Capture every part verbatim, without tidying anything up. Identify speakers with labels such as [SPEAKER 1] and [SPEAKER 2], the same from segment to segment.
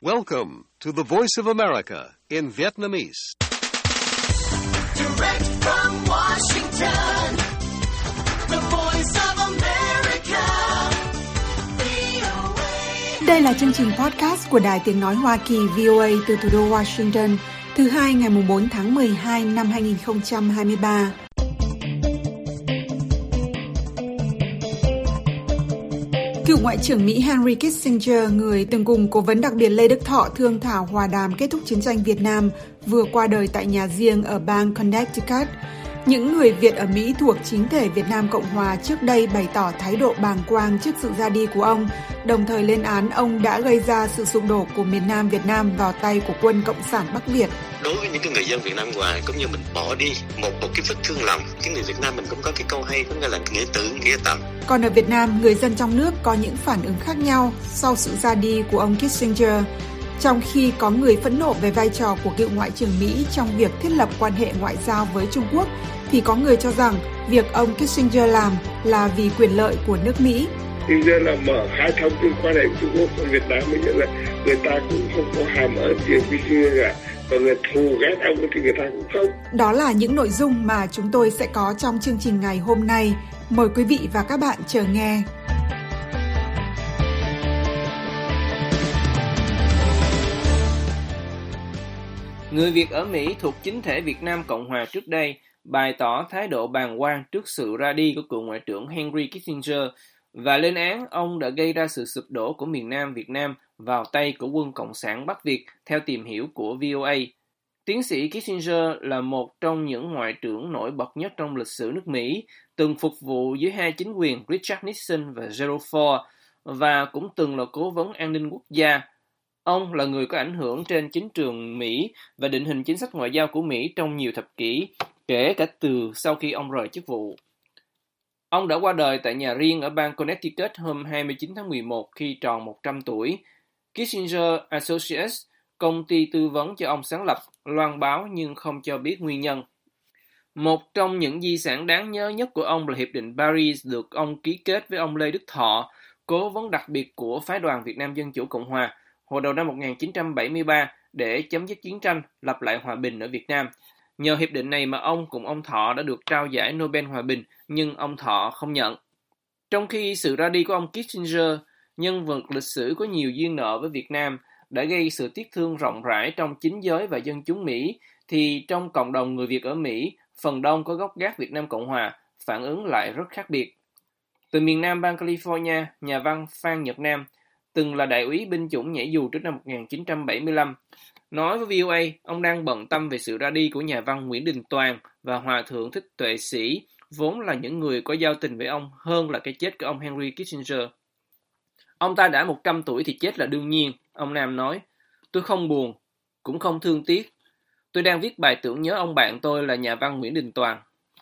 [SPEAKER 1] Welcome to the Voice of America in Vietnamese.
[SPEAKER 2] Direct from Washington, the Voice of America, vê o a.
[SPEAKER 3] Đây là chương trình podcast của Đài Tiếng Nói Hoa Kỳ vê o a từ thủ đô Washington, thứ hai ngày bốn tháng mười hai năm hai nghìn không trăm hai mươi ba. Cựu Ngoại trưởng Mỹ Henry Kissinger, người từng cùng Cố vấn đặc biệt Lê Đức Thọ thương thảo hòa đàm kết thúc chiến tranh Việt Nam, vừa qua đời tại nhà riêng ở bang Connecticut. Những người Việt ở Mỹ thuộc chính thể Việt Nam Cộng Hòa trước đây bày tỏ thái độ bàng quang trước sự ra đi của ông, đồng thời lên án ông đã gây ra sự sụp đổ của miền Nam Việt Nam vào tay của quân Cộng sản Bắc Việt.
[SPEAKER 4] Đối với những cái người dân Việt Nam ngoài, cũng như mình bỏ đi một một cái vết thương lòng. Cái người Việt Nam mình cũng có cái câu hay, có nghĩa là nghĩa tử, nghĩa tận.
[SPEAKER 3] Còn ở Việt Nam, người dân trong nước có những phản ứng khác nhau sau sự ra đi của ông Kissinger. Trong khi có người phẫn nộ về vai trò của cựu Ngoại trưởng Mỹ trong việc thiết lập quan hệ ngoại giao với Trung Quốc, thì có người cho rằng việc ông Kissinger làm là vì quyền lợi của nước Mỹ.
[SPEAKER 5] Thì giờ là mở hai thông tin quan hệ Trung Quốc và Việt Nam, bây giờ là người ta cũng không có hàm ơn gì Kissinger cả. Và người thù ghét ông thì người ta cũng không.
[SPEAKER 3] Đó là những nội dung mà chúng tôi sẽ có trong chương trình ngày hôm nay. Mời quý vị và các bạn chờ nghe.
[SPEAKER 6] Người Việt ở Mỹ thuộc chính thể Việt Nam Cộng Hòa trước đây bày tỏ thái độ bàng quan trước sự ra đi của cựu Ngoại trưởng Henry Kissinger và lên án ông đã gây ra sự sụp đổ của miền Nam Việt Nam vào tay của quân Cộng sản Bắc Việt theo tìm hiểu của vê o a. Tiến sĩ Kissinger là một trong những ngoại trưởng nổi bật nhất trong lịch sử nước Mỹ, từng phục vụ dưới hai chính quyền Richard Nixon và Gerald Ford và cũng từng là cố vấn an ninh quốc gia. Ông là người có ảnh hưởng trên chính trường Mỹ và định hình chính sách ngoại giao của Mỹ trong nhiều thập kỷ, kể cả từ sau khi ông rời chức vụ. Ông đã qua đời tại nhà riêng ở bang Connecticut hôm hai mươi chín tháng mười một khi tròn một trăm tuổi. Kissinger Associates, công ty tư vấn cho ông sáng lập, loan báo nhưng không cho biết nguyên nhân. Một trong những di sản đáng nhớ nhất của ông là Hiệp định Paris được ông ký kết với ông Lê Đức Thọ, cố vấn đặc biệt của Phái đoàn Việt Nam Dân Chủ Cộng Hòa, hồi đầu năm một nghìn chín trăm bảy mươi ba để chấm dứt chiến tranh, lập lại hòa bình ở Việt Nam. Nhờ hiệp định này mà ông cùng ông Thọ đã được trao giải Nobel Hòa bình, nhưng ông Thọ không nhận. Trong khi sự ra đi của ông Kissinger, nhân vật lịch sử có nhiều duyên nợ với Việt Nam, đã gây sự tiếc thương rộng rãi trong chính giới và dân chúng Mỹ, thì trong cộng đồng người Việt ở Mỹ, phần đông có gốc gác Việt Nam Cộng Hòa, phản ứng lại rất khác biệt. Từ miền Nam bang California, nhà văn Phan Nhật Nam, từng là đại úy binh chủng nhảy dù trước năm một nghìn chín trăm bảy mươi lăm, nói với vê o a ông đang bận tâm về sự ra đi của nhà văn Nguyễn Đình Toàn và Hòa thượng Thích Tuệ Sĩ, vốn là những người có giao tình với ông hơn là cái chết của ông Henry Kissinger. Ông ta đã một trăm tuổi thì chết là đương nhiên, ông Nam nói. Tôi không buồn, cũng không thương tiếc. Tôi đang viết bài tưởng nhớ ông bạn tôi là nhà văn Nguyễn Đình Toàn.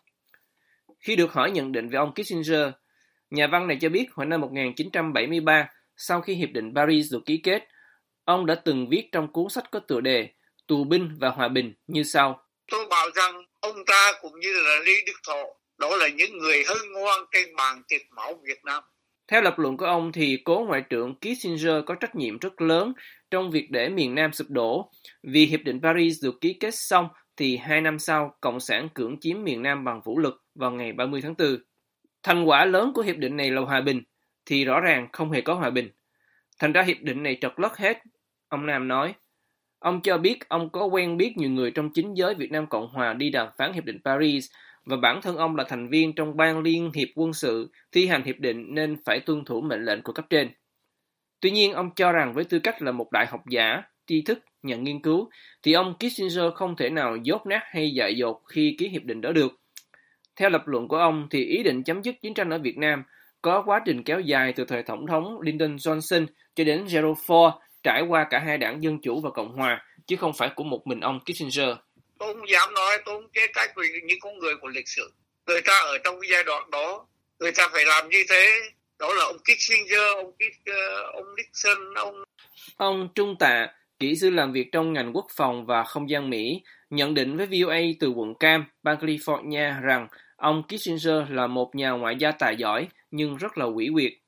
[SPEAKER 6] Khi được hỏi nhận định về ông Kissinger, nhà văn này cho biết hồi năm một nghìn chín trăm bảy mươi ba, sau khi Hiệp định Paris được ký kết, ông đã từng viết trong cuốn sách có tựa đề Tù binh và Hòa bình như sau.
[SPEAKER 7] Tôi bảo rằng ông ta cũng như là Lê Đức Thọ, đó là những người hân hoan trên bàn tiệc mão Việt Nam.
[SPEAKER 6] Theo lập luận của ông thì cố Ngoại trưởng Kissinger có trách nhiệm rất lớn trong việc để miền Nam sụp đổ. Vì Hiệp định Paris được ký kết xong thì hai năm sau, Cộng sản cưỡng chiếm miền Nam bằng vũ lực vào ngày ba mươi tháng tư. Thành quả lớn của hiệp định này là hòa bình, thì rõ ràng không hề có hòa bình. Thành ra hiệp định này trật lất hết, ông Nam nói. Ông cho biết ông có quen biết nhiều người trong chính giới Việt Nam Cộng Hòa đi đàm phán Hiệp định Paris, và bản thân ông là thành viên trong ban liên hiệp quân sự thi hành hiệp định nên phải tuân thủ mệnh lệnh của cấp trên. Tuy nhiên, ông cho rằng với tư cách là một đại học giả, tri thức, nhà nghiên cứu, thì ông Kissinger không thể nào dốt nát hay dại dột khi ký hiệp định đó được. Theo lập luận của ông thì ý định chấm dứt chiến tranh ở Việt Nam có quá trình kéo dài từ thời Tổng thống Lyndon Johnson cho đến Gerald Ford, trải qua cả hai đảng Dân Chủ và Cộng Hòa, chứ không phải của một mình ông Kissinger.
[SPEAKER 7] Tôi không dám nói, tôi không chê trách vì những con người của lịch sử. Người ta ở trong cái giai đoạn đó, người ta phải làm như thế. Đó là ông Kissinger, ông, ông Nixon, ông...
[SPEAKER 6] Ông Trung Tạ, kỹ sư làm việc trong ngành quốc phòng và không gian Mỹ, nhận định với vê o a từ quận Cam, bang California rằng ông Kissinger là một nhà ngoại giao tài giỏi nhưng rất là quỷ quyệt.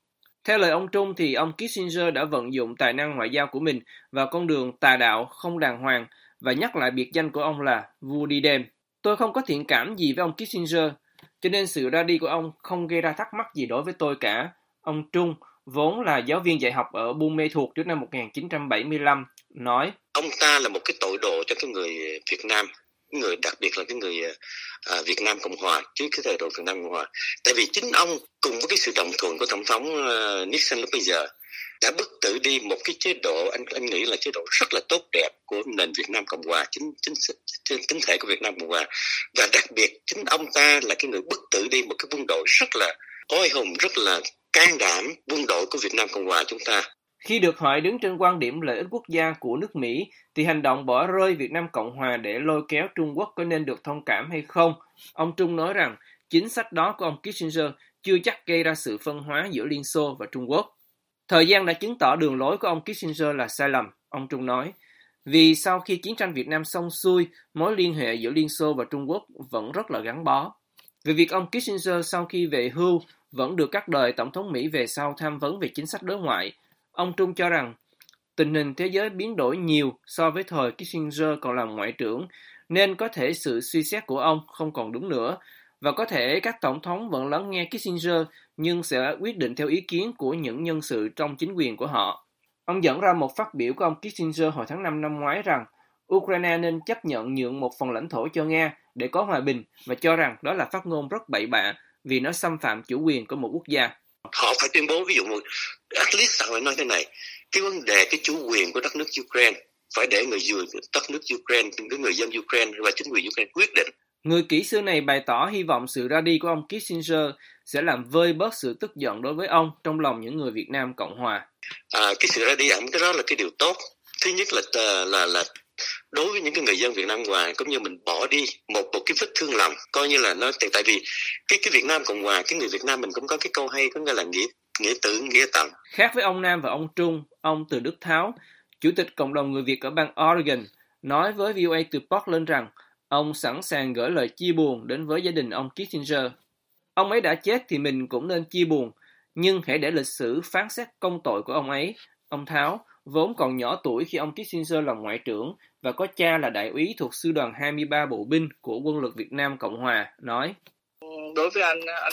[SPEAKER 6] Theo lời ông Trung thì ông Kissinger đã vận dụng tài năng ngoại giao của mình vào con đường tà đạo không đàng hoàng và nhắc lại biệt danh của ông là vua đi đêm. Tôi không có thiện cảm gì với ông Kissinger, cho nên sự ra đi của ông không gây ra thắc mắc gì đối với tôi cả. Ông Trung, vốn là giáo viên dạy học ở Buôn Mê Thuột trước năm một nghìn chín trăm bảy mươi lăm, nói:
[SPEAKER 4] Ông ta là một cái tội đồ cho cái người Việt Nam, người đặc biệt là cái người à, Việt Nam Cộng Hòa, chứ cái thời độ Việt Nam Cộng Hòa. Tại vì chính ông cùng với cái sự đồng thuận của Tổng thống uh, Nixon lúc bây giờ đã bức tử đi một cái chế độ, anh anh nghĩ là chế độ rất là tốt đẹp của nền Việt Nam Cộng Hòa, chính chính chính, chính thể của Việt Nam Cộng Hòa. Và đặc biệt chính ông ta là cái người bức tử đi một cái quân đội rất là oai hùng, rất là can đảm, quân đội của Việt Nam Cộng Hòa chúng ta.
[SPEAKER 6] Khi được hỏi đứng trên quan điểm lợi ích quốc gia của nước Mỹ, thì hành động bỏ rơi Việt Nam Cộng Hòa để lôi kéo Trung Quốc có nên được thông cảm hay không? Ông Trung nói rằng chính sách đó của ông Kissinger chưa chắc gây ra sự phân hóa giữa Liên Xô và Trung Quốc. Thời gian đã chứng tỏ đường lối của ông Kissinger là sai lầm, ông Trung nói. Vì sau khi chiến tranh Việt Nam xong xuôi, mối liên hệ giữa Liên Xô và Trung Quốc vẫn rất là gắn bó. Về việc ông Kissinger sau khi về hưu vẫn được các đời Tổng thống Mỹ về sau tham vấn về chính sách đối ngoại, ông Trung cho rằng tình hình thế giới biến đổi nhiều so với thời Kissinger còn làm ngoại trưởng, nên có thể sự suy xét của ông không còn đúng nữa, và có thể các tổng thống vẫn lắng nghe Kissinger nhưng sẽ quyết định theo ý kiến của những nhân sự trong chính quyền của họ. Ông dẫn ra một phát biểu của ông Kissinger hồi tháng năm năm ngoái rằng Ukraine nên chấp nhận nhượng một phần lãnh thổ cho Nga để có hòa bình, và cho rằng đó là phát ngôn rất bậy bạ vì nó xâm phạm chủ quyền của một quốc gia.
[SPEAKER 4] Họ phải tuyên bố, ví dụ một, at least họ phải nói thế này, cái vấn đề cái chủ quyền của đất nước Ukraine phải để người dân đất nước Ukraine, cái người dân Ukraine và chính quyền Ukraine quyết định.
[SPEAKER 6] Người kỹ sư này bày tỏ hy vọng sự ra đi của ông Kissinger sẽ làm vơi bớt sự tức giận đối với ông trong lòng những người Việt Nam Cộng Hòa.
[SPEAKER 4] À, cái sự ra đi ẩm cái đó là cái điều tốt. Thứ nhất là là là đối với những cái người dân Việt Nam Cộng Hòa, cũng như mình bỏ đi một một cái vết thương lòng, coi như là nó tại vì cái cái Việt Nam Cộng Hòa, cái người Việt Nam mình cũng có cái câu hay, có nghĩa là nghĩa nghĩa tử nghĩa tận.
[SPEAKER 6] Khác với ông Nam và ông Trung, ông Từ Đức Tháo, chủ tịch cộng đồng người Việt ở bang Oregon, nói với vê o a từ Portland rằng ông sẵn sàng gửi lời chia buồn đến với gia đình ông Kissinger. Ông ấy đã chết thì mình cũng nên chia buồn, nhưng hãy để lịch sử phán xét công tội của ông ấy. Ông Tháo, vốn còn nhỏ tuổi khi ông Kissinger làm ngoại trưởng và có cha là đại úy thuộc sư đoàn hai mươi ba bộ binh của quân lực Việt Nam Cộng Hòa, nói:
[SPEAKER 7] Đối với anh, anh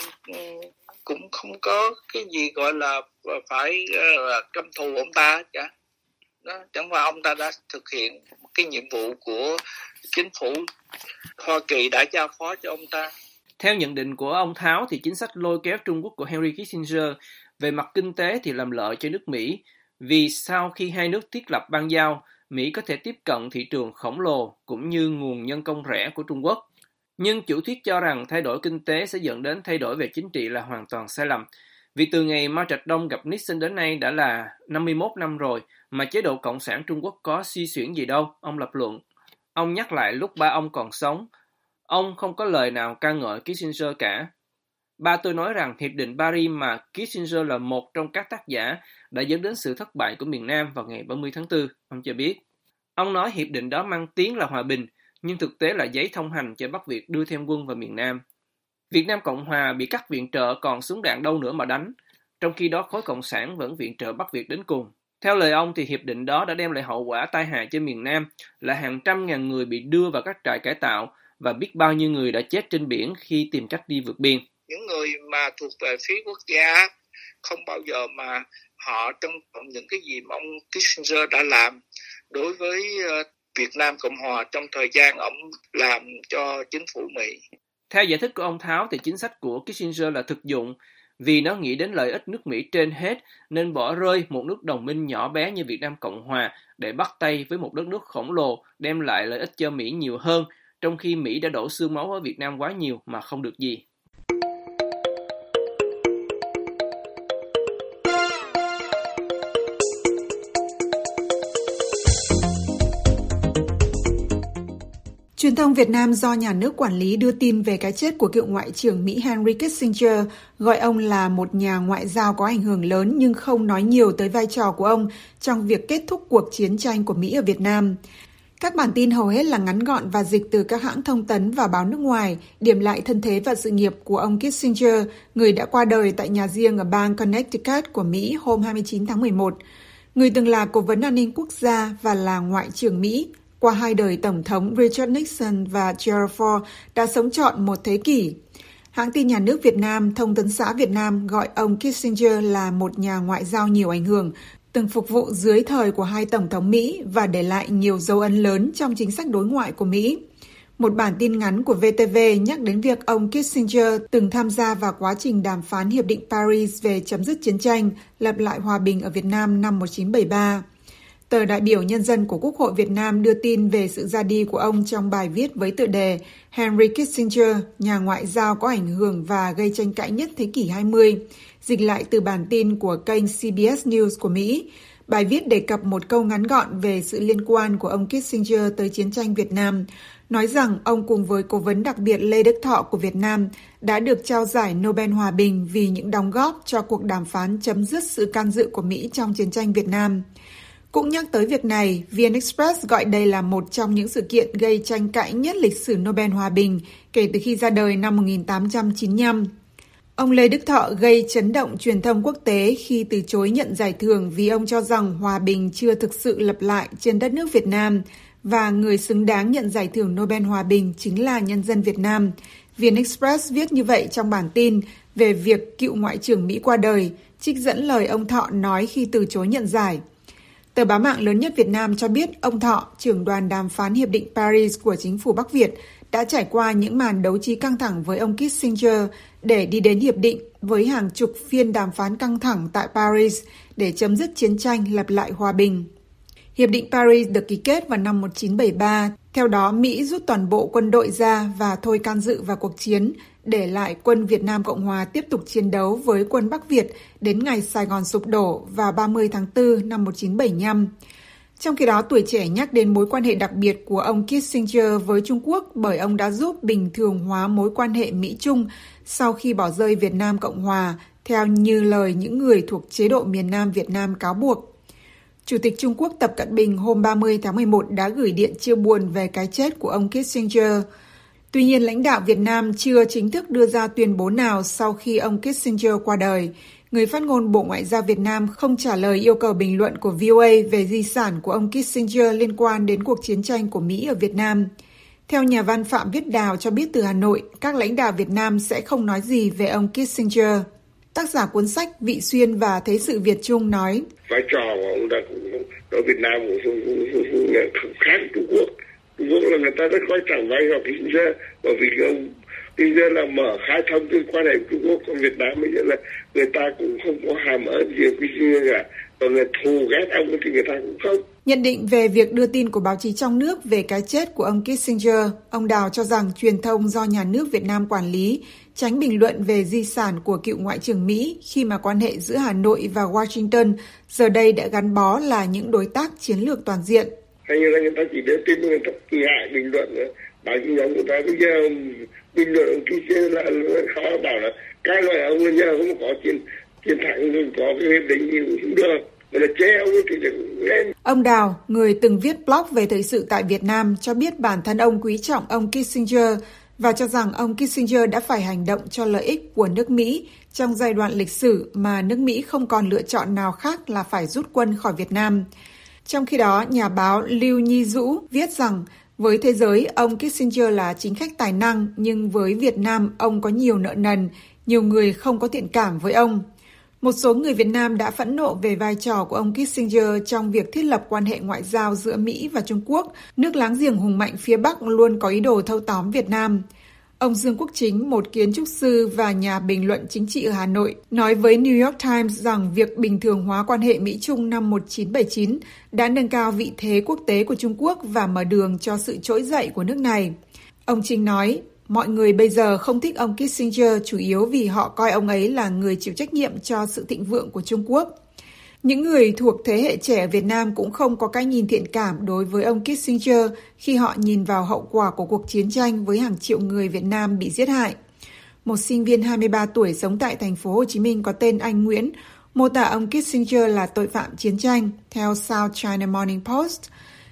[SPEAKER 7] cũng không có cái gì gọi là phải uh, căm thù ông ta cả. Đó, chẳng qua ông ta đã thực hiện cái nhiệm vụ của chính phủ Hoa Kỳ đã giao phó cho ông ta.
[SPEAKER 6] Theo nhận định của ông Tháo thì chính sách lôi kéo Trung Quốc của Henry Kissinger về mặt kinh tế thì làm lợi cho nước Mỹ, vì sau khi hai nước thiết lập bang giao, Mỹ có thể tiếp cận thị trường khổng lồ cũng như nguồn nhân công rẻ của Trung Quốc. Nhưng chủ thuyết cho rằng thay đổi kinh tế sẽ dẫn đến thay đổi về chính trị là hoàn toàn sai lầm. Vì từ ngày Mao Trạch Đông gặp Nixon đến nay đã là năm mươi mốt năm rồi mà chế độ Cộng sản Trung Quốc có suy xuyển gì đâu, ông lập luận. Ông nhắc lại lúc ba ông còn sống, ông không có lời nào ca ngợi Kissinger cả. Ba tôi nói rằng Hiệp định Paris mà Kissinger là một trong các tác giả đã dẫn đến sự thất bại của miền Nam vào ngày ba mươi tháng tư, ông cho biết. Ông nói hiệp định đó mang tiếng là hòa bình, nhưng thực tế là giấy thông hành cho Bắc Việt đưa thêm quân vào miền Nam. Việt Nam Cộng Hòa bị cắt viện trợ còn súng đạn đâu nữa mà đánh, trong khi đó khối Cộng sản vẫn viện trợ Bắc Việt đến cùng. Theo lời ông thì hiệp định đó đã đem lại hậu quả tai hại cho miền Nam là hàng trăm ngàn người bị đưa vào các trại cải tạo và biết bao nhiêu người đã chết trên biển khi tìm cách đi vượt biên.
[SPEAKER 7] Những người mà thuộc về phía quốc gia không bao giờ mà họ trân trọng những cái gì mà ông Kissinger đã làm đối với Việt Nam Cộng Hòa trong thời gian ông làm cho chính phủ Mỹ.
[SPEAKER 6] Theo giải thích của ông Tháo thì chính sách của Kissinger là thực dụng vì nó nghĩ đến lợi ích nước Mỹ trên hết, nên bỏ rơi một nước đồng minh nhỏ bé như Việt Nam Cộng Hòa để bắt tay với một đất nước khổng lồ đem lại lợi ích cho Mỹ nhiều hơn, trong khi Mỹ đã đổ xương máu ở Việt Nam quá nhiều mà không được gì.
[SPEAKER 3] Truyền thông Việt Nam do nhà nước quản lý đưa tin về cái chết của cựu Ngoại trưởng Mỹ Henry Kissinger, gọi ông là một nhà ngoại giao có ảnh hưởng lớn nhưng không nói nhiều tới vai trò của ông trong việc kết thúc cuộc chiến tranh của Mỹ ở Việt Nam. Các bản tin hầu hết là ngắn gọn và dịch từ các hãng thông tấn và báo nước ngoài, điểm lại thân thế và sự nghiệp của ông Kissinger, người đã qua đời tại nhà riêng ở bang Connecticut của Mỹ hôm hai mươi chín tháng mười một. Người từng là cố vấn an ninh quốc gia và là ngoại trưởng Mỹ. Qua hai đời Tổng thống Richard Nixon và Gerald Ford đã sống trọn một thế kỷ. Hãng tin nhà nước Việt Nam, Thông tấn xã Việt Nam gọi ông Kissinger là một nhà ngoại giao nhiều ảnh hưởng, từng phục vụ dưới thời của hai Tổng thống Mỹ và để lại nhiều dấu ấn lớn trong chính sách đối ngoại của Mỹ. Một bản tin ngắn của vê tê vê nhắc đến việc ông Kissinger từng tham gia vào quá trình đàm phán Hiệp định Paris về chấm dứt chiến tranh, lập lại hòa bình ở Việt Nam năm một nghìn chín trăm bảy mươi ba. Tờ Đại biểu Nhân dân của Quốc hội Việt Nam đưa tin về sự ra đi của ông trong bài viết với tựa đề Henry Kissinger, nhà ngoại giao có ảnh hưởng và gây tranh cãi nhất thế kỷ hai mươi, dịch lại từ bản tin của kênh xê bê ét News của Mỹ. Bài viết đề cập một câu ngắn gọn về sự liên quan của ông Kissinger tới chiến tranh Việt Nam, nói rằng ông cùng với cố vấn đặc biệt Lê Đức Thọ của Việt Nam đã được trao giải Nobel Hòa bình vì những đóng góp cho cuộc đàm phán chấm dứt sự can dự của Mỹ trong chiến tranh Việt Nam. Cũng nhắc tới việc này, vê en Express gọi đây là một trong những sự kiện gây tranh cãi nhất lịch sử Nobel Hòa bình kể từ khi ra đời năm một nghìn tám trăm chín mươi lăm. Ông Lê Đức Thọ gây chấn động truyền thông quốc tế khi từ chối nhận giải thưởng vì ông cho rằng hòa bình chưa thực sự lập lại trên đất nước Việt Nam và người xứng đáng nhận giải thưởng Nobel Hòa bình chính là nhân dân Việt Nam. vê en Express viết như vậy trong bản tin về việc cựu Ngoại trưởng Mỹ qua đời, trích dẫn lời ông Thọ nói khi từ chối nhận giải. Tờ báo mạng lớn nhất Việt Nam cho biết ông Thọ, trưởng đoàn đàm phán Hiệp định Paris của chính phủ Bắc Việt, đã trải qua những màn đấu trí căng thẳng với ông Kissinger để đi đến hiệp định với hàng chục phiên đàm phán căng thẳng tại Paris để chấm dứt chiến tranh, lập lại hòa bình. Hiệp định Paris được ký kết vào năm một nghìn chín trăm bảy mươi ba. Theo đó, Mỹ rút toàn bộ quân đội ra và thôi can dự vào cuộc chiến, để lại quân Việt Nam Cộng Hòa tiếp tục chiến đấu với quân Bắc Việt đến ngày Sài Gòn sụp đổ vào ba mươi tháng tư năm một nghìn chín trăm bảy mươi lăm. Trong khi đó, Tuổi Trẻ nhắc đến mối quan hệ đặc biệt của ông Kissinger với Trung Quốc bởi ông đã giúp bình thường hóa mối quan hệ Mỹ-Trung sau khi bỏ rơi Việt Nam Cộng Hòa, theo như lời những người thuộc chế độ miền Nam Việt Nam cáo buộc. Chủ tịch Trung Quốc Tập Cận Bình hôm ba mươi tháng mười một đã gửi điện chia buồn về cái chết của ông Kissinger. Tuy nhiên, lãnh đạo Việt Nam chưa chính thức đưa ra tuyên bố nào sau khi ông Kissinger qua đời. Người phát ngôn Bộ Ngoại giao Việt Nam không trả lời yêu cầu bình luận của vê o a về di sản của ông Kissinger liên quan đến cuộc chiến tranh của Mỹ ở Việt Nam. Theo nhà văn Phạm Viết Đào cho biết từ Hà Nội, các lãnh đạo Việt Nam sẽ không nói gì về ông Kissinger. Tác giả cuốn sách Vị Xuyên và Thế sự Việt Trung nói,
[SPEAKER 5] vai trò của ông ta cũng ở Việt Nam cũng không, không, không, không khác Trung Quốc. Trung Quốc là người ta rất coi trọng vai trò Kissinger, bởi vì ông Kissinger là mở khai thông cái quan hệ Trung Quốc, còn Việt Nam bây giờ là người ta cũng không có hàm ơn gì Kissinger cả, còn người thù ghét ông thì người ta cũng không.
[SPEAKER 3] Nhận định về việc đưa tin của báo chí trong nước về cái chết của ông Kissinger, ông Đào cho rằng truyền thông do nhà nước Việt Nam quản lý, tránh bình luận về di sản của cựu Ngoại trưởng Mỹ khi mà quan hệ giữa Hà Nội và Washington giờ đây đã gắn bó là những đối tác chiến lược toàn diện.
[SPEAKER 5] Hay như là người ta chỉ đưa tin, người ta ngại bình luận, báo chí nhóm người ta bây giờ bình luận ông Kissinger là khó bảo là cái loại ông bây giờ không có chiến chiến thắng, có cái hiệp định gì cũng không được.
[SPEAKER 3] Ông Đào, người từng viết blog về thời sự tại Việt Nam, cho biết bản thân ông quý trọng ông Kissinger và cho rằng ông Kissinger đã phải hành động cho lợi ích của nước Mỹ trong giai đoạn lịch sử mà nước Mỹ không còn lựa chọn nào khác là phải rút quân khỏi Việt Nam. Trong khi đó, nhà báo Lưu Nhi Dũ viết rằng với thế giới, ông Kissinger là chính khách tài năng, nhưng với Việt Nam, ông có nhiều nợ nần, nhiều người không có thiện cảm với ông. Một số người Việt Nam đã phẫn nộ về vai trò của ông Kissinger trong việc thiết lập quan hệ ngoại giao giữa Mỹ và Trung Quốc, nước láng giềng hùng mạnh phía Bắc luôn có ý đồ thâu tóm Việt Nam. Ông Dương Quốc Chính, một kiến trúc sư và nhà bình luận chính trị ở Hà Nội, nói với New York Times rằng việc bình thường hóa quan hệ Mỹ-Trung năm một nghìn chín trăm bảy mươi chín đã nâng cao vị thế quốc tế của Trung Quốc và mở đường cho sự trỗi dậy của nước này. Ông Chính nói, mọi người bây giờ không thích ông Kissinger chủ yếu vì họ coi ông ấy là người chịu trách nhiệm cho sự thịnh vượng của Trung Quốc. Những người thuộc thế hệ trẻ ở Việt Nam cũng không có cái nhìn thiện cảm đối với ông Kissinger khi họ nhìn vào hậu quả của cuộc chiến tranh với hàng triệu người Việt Nam bị giết hại. Một sinh viên hai mươi ba tuổi sống tại thành phố Hồ Chí Minh có tên anh Nguyễn mô tả ông Kissinger là tội phạm chiến tranh, theo South China Morning Post.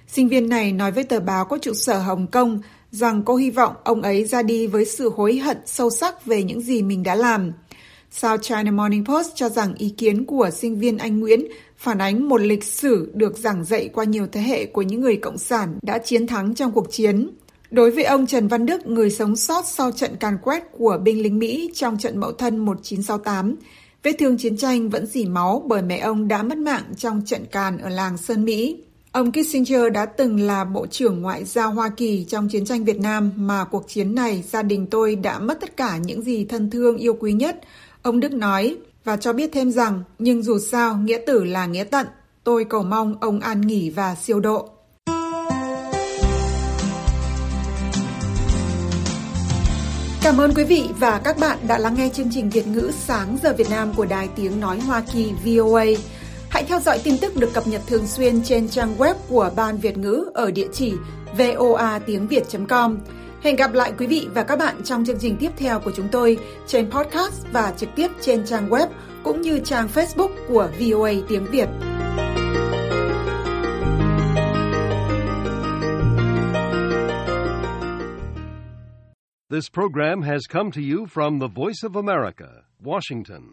[SPEAKER 3] Sinh viên này nói với tờ báo có trụ sở Hồng Kông rằng cô hy vọng ông ấy ra đi với sự hối hận sâu sắc về những gì mình đã làm. South China Morning Post cho rằng ý kiến của sinh viên Anh Nguyễn phản ánh một lịch sử được giảng dạy qua nhiều thế hệ của những người cộng sản đã chiến thắng trong cuộc chiến. Đối với ông Trần Văn Đức, người sống sót sau trận càn quét của binh lính Mỹ trong trận Mậu Thân một chín sáu tám, vết thương chiến tranh vẫn rỉ máu bởi mẹ ông đã mất mạng trong trận càn ở làng Sơn Mỹ. Ông Kissinger đã từng là Bộ trưởng Ngoại giao Hoa Kỳ trong chiến tranh Việt Nam mà cuộc chiến này gia đình tôi đã mất tất cả những gì thân thương yêu quý nhất, ông Đức nói, và cho biết thêm rằng, nhưng dù sao, nghĩa tử là nghĩa tận, tôi cầu mong ông an nghỉ và siêu độ. Cảm ơn quý vị và các bạn đã lắng nghe chương trình Việt ngữ Sáng giờ Việt Nam của Đài Tiếng Nói Hoa Kỳ vê o a. Hãy theo dõi tin tức được cập nhật thường xuyên trên trang web của Ban Việt ngữ ở địa chỉ voa tiếng việt chấm com. Hẹn gặp lại quý vị và các bạn trong chương trình tiếp theo của chúng tôi trên podcast và trực tiếp trên trang web cũng như trang Facebook của vê o a Tiếng Việt.
[SPEAKER 1] This program has come to you from the Voice of America, Washington.